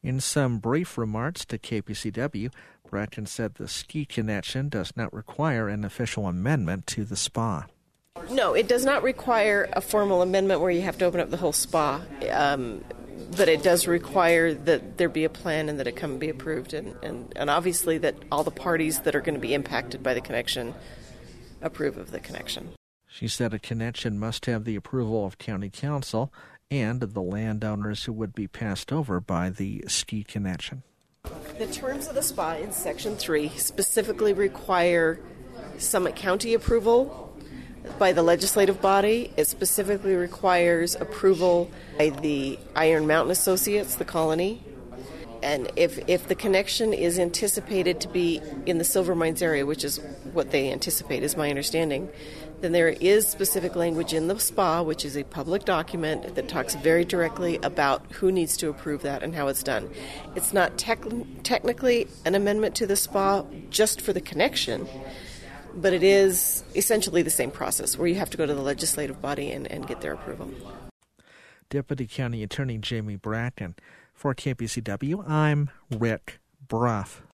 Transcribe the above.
In some brief remarks to KPCW, Bratton said the ski connection does not require an official amendment to the spa. No, it does not require a formal amendment where you have to open up the whole spa, but it does require that there be a plan and that it come be approved, and obviously that all the parties that are going to be impacted by the connection approve of the connection. She said a connection must have the approval of county council and the landowners who would be passed over by the ski connection. The terms of the spa in Section 3 specifically require Summit County approval by the legislative body. It specifically requires approval by the Iron Mountain Associates, the colony. And if the connection is anticipated to be in the Silver Mines area, which is what they anticipate, is my understanding, then there is specific language in the SPA, which is a public document that talks very directly about who needs to approve that and how it's done. It's not technically an amendment to the SPA just for the connection, but it is essentially the same process where you have to go to the legislative body and get their approval. Deputy County Attorney Jamie Bratton. For KPCW, I'm Rick Bruff.